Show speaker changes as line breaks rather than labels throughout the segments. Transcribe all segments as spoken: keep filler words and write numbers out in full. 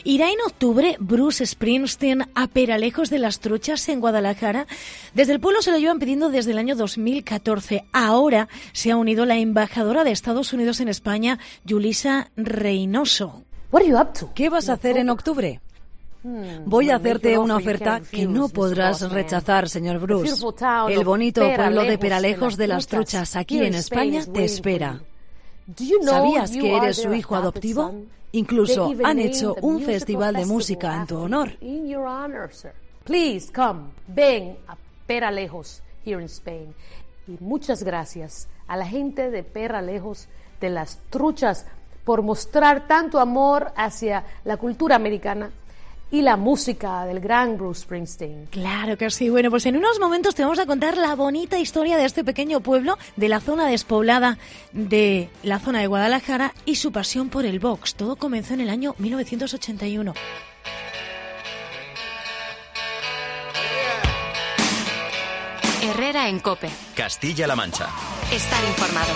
¿Irá en octubre Bruce Springsteen a Peralejos de las Truchas en Guadalajara? Desde el pueblo se lo llevan pidiendo desde el año dos mil catorce. Ahora se ha unido la embajadora de Estados Unidos en España, Yulisa Reynoso.
¿Qué vas a hacer en octubre? Voy a hacerte una oferta que no podrás rechazar, señor Bruce. El bonito pueblo de Peralejos de las Truchas, aquí en España, te espera. ¿Sabías que eres su hijo adoptivo? Incluso han hecho un festival de música en tu honor.
Please come, ven a Peralejos here in Spain. Y muchas gracias a la gente de Peralejos de las Truchas por mostrar tanto amor hacia la cultura americana y la música del gran Bruce Springsteen.
Claro que sí. Bueno, pues en unos momentos te vamos a contar la bonita historia de este pequeño pueblo, de la zona despoblada de la zona de Guadalajara y su pasión por el box. Todo comenzó en el año mil novecientos ochenta y uno.
Herrera en COPE.
Castilla-La Mancha.
Estar informado.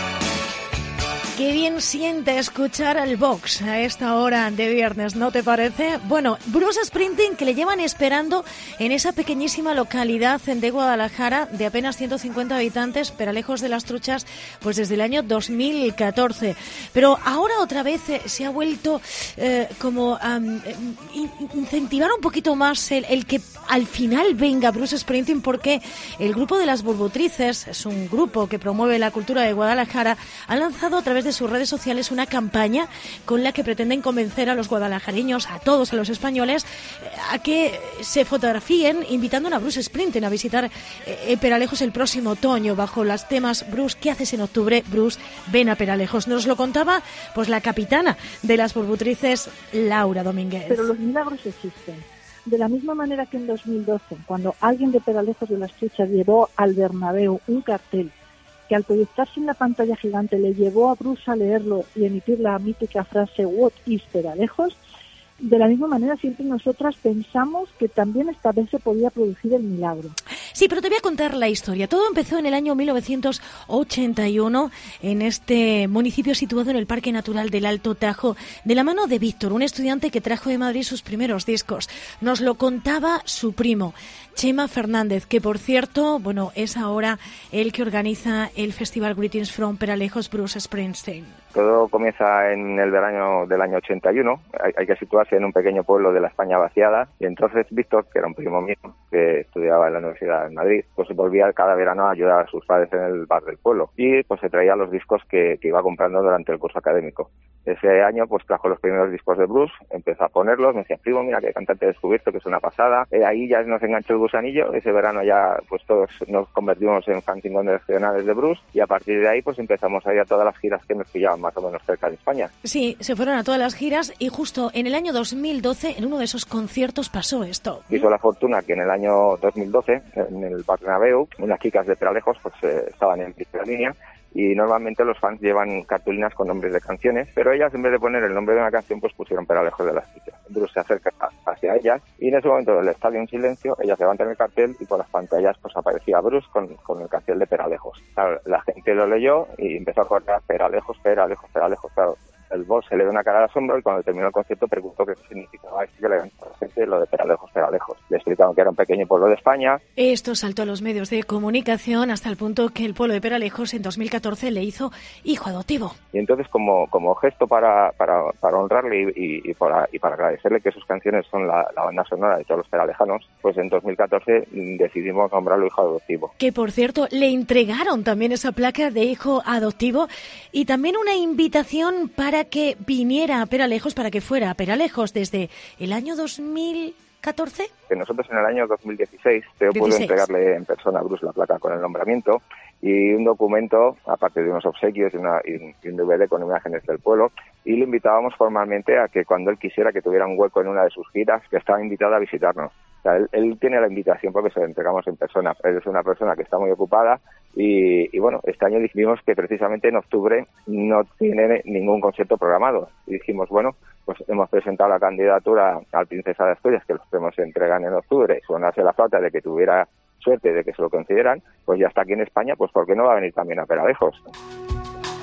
Qué bien siente escuchar al box a esta hora de viernes, ¿no te parece? Bueno, Bruce Springsteen, que le llevan esperando en esa pequeñísima localidad de Guadalajara de apenas ciento cincuenta habitantes, Peralejos de las Truchas, pues desde el año dos mil catorce. Pero ahora otra vez eh, se ha vuelto eh, como a um, incentivar un poquito más el, el que al final venga Bruce Springsteen, porque el grupo de las Burbutrices, es un grupo que promueve la cultura de Guadalajara, ha lanzado a través de sus redes sociales una campaña con la que pretenden convencer a los guadalajareños, a todos, a los españoles, a que se fotografíen invitando a Bruce Springsteen a visitar eh, Peralejos el próximo otoño bajo los temas Bruce, ¿qué haces en octubre? Bruce, ven a Peralejos. Nos lo contaba pues la capitana de las Burbutrices, Laura Domínguez.
Pero los milagros existen. De la misma manera que en dos mil doce, cuando alguien de Peralejos de las Truchas llevó al Bernabéu un cartel que al proyectarse en la pantalla gigante le llevó a Bruce a leerlo y emitir la mítica frase "What is Peralejos", de la misma manera siempre nosotras pensamos que también esta vez se podía producir el milagro.
Sí, pero te voy a contar la historia. Todo empezó en el año mil novecientos ochenta y uno en este municipio situado en el Parque Natural del Alto Tajo, de la mano de Víctor, un estudiante que trajo de Madrid sus primeros discos. Nos lo contaba su primo, Chema Fernández, que por cierto, bueno, es ahora el que organiza el festival Greetings from Peralejos, Bruce Springsteen.
Todo comienza en el verano del año ochenta y uno. Hay, hay que situarse en un pequeño pueblo de la España vaciada. Y entonces Víctor, que era un primo mío, que estudiaba en la Universidad de Madrid, pues volvía cada verano a ayudar a sus padres en el bar del pueblo. Y pues se traía los discos que, que iba comprando durante el curso académico. Ese año pues trajo los primeros discos de Bruce, empezó a ponerlos, me decía, primo, mira qué cantante he descubierto, que es una pasada. Eh, ahí ya nos enganchó el gusanillo. Ese verano ya pues todos nos convertimos en fans incondicionales de Bruce, y a partir de ahí pues empezamos a ir a todas las giras que nos pillaban más o menos cerca de España.
Sí, se fueron a todas las giras y justo en el año dos mil doce, en uno de esos conciertos pasó esto.
Hizo la fortuna que en el año dos mil doce, en el Bernabéu, unas chicas de Peralejos pues eh, estaban en primera línea, y normalmente los fans llevan cartulinas con nombres de canciones, pero ellas en vez de poner el nombre de una canción pues pusieron Peralejos de las Truchas. Bruce se acerca hacia ellas y en ese momento el estadio en silencio, ellas levantan el cartel y por las pantallas pues aparecía Bruce con, con el cartel de Peralejos. Claro, la gente lo leyó y empezó a correr Peralejos, Peralejos, Peralejos, claro. El boss se le dio una cara de asombro y cuando terminó el concierto preguntó qué significaba esto, que le habían dicho a la gente lo de Peralejos, Peralejos. Le explicaron que era un pequeño pueblo de España.
Esto saltó a los medios de comunicación hasta el punto que el pueblo de Peralejos en dos mil catorce le hizo hijo adoptivo.
Y entonces como, como gesto para, para, para honrarle y, y, y, para, y para agradecerle que sus canciones son la, la banda sonora de todos los peralejanos, pues en dos mil catorce decidimos nombrarlo hijo adoptivo.
Que por cierto le entregaron también esa placa de hijo adoptivo y también una invitación para que viniera a Peralejos, para que fuera a Peralejos desde el año dos mil catorce.
Que nosotros en el año dos mil dieciséis te pude entregarle en persona a Bruce la placa con el nombramiento y un documento, aparte de unos obsequios y, una, y un D V D con imágenes del pueblo, y le invitábamos formalmente a que cuando él quisiera que tuviera un hueco en una de sus giras, que estaba invitado a visitarnos. O sea, él, él tiene la invitación porque se la entregamos en persona. Él es una persona que está muy ocupada y, y bueno, este año dijimos que precisamente en octubre no tiene ningún concierto programado. Y dijimos, bueno, pues hemos presentado la candidatura al Princesa de Asturias, que los premios se entregan en octubre, y sonase la flauta de que tuviera suerte de que se lo consideran, pues ya está aquí en España, pues ¿por qué no va a venir también a Peralejos?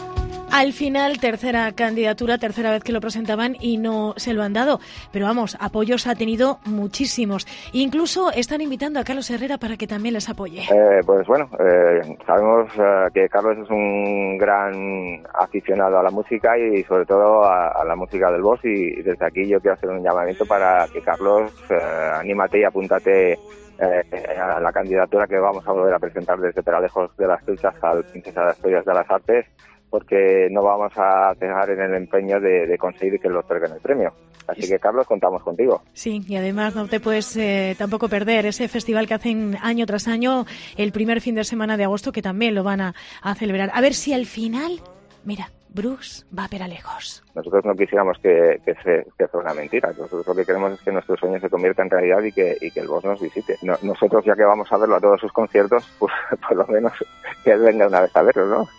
Al final, tercera candidatura, tercera vez que lo presentaban y no se lo han dado. Pero vamos, apoyos ha tenido muchísimos. Incluso están invitando a Carlos Herrera para que también les apoye.
Eh, pues bueno, eh, sabemos eh, que Carlos es un gran aficionado a la música y sobre todo a, a la música del boss, y, y desde aquí yo quiero hacer un llamamiento para que Carlos, eh, anímate y apúntate eh, a la candidatura que vamos a volver a presentar desde Peralejos de las Truchas al Princesa de Asturias de las Artes, porque no vamos a dejar en el empeño de, de conseguir que los otorguen el premio. Así que, Carlos, contamos contigo.
Sí, y además no te puedes eh, tampoco perder ese festival que hacen año tras año, el primer fin de semana de agosto, que también lo van a, a celebrar. A ver si al final, mira, Bruce va a Peralejos.
Nosotros no quisiéramos que, que, se, que fuera una mentira. Nosotros lo que queremos es que nuestro sueño se convierta en realidad y que, y que el boss nos visite. No, nosotros, ya que vamos a verlo a todos sus conciertos, pues por lo menos que él venga una vez a verlo, ¿no?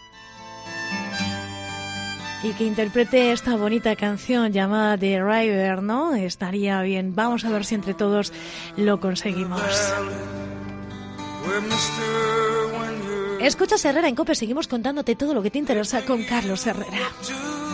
Y que interprete esta bonita canción llamada The River, ¿no? Estaría bien. Vamos a ver si entre todos lo conseguimos. Escuchas Herrera en COPE. Seguimos contándote todo lo que te interesa con Carlos Herrera.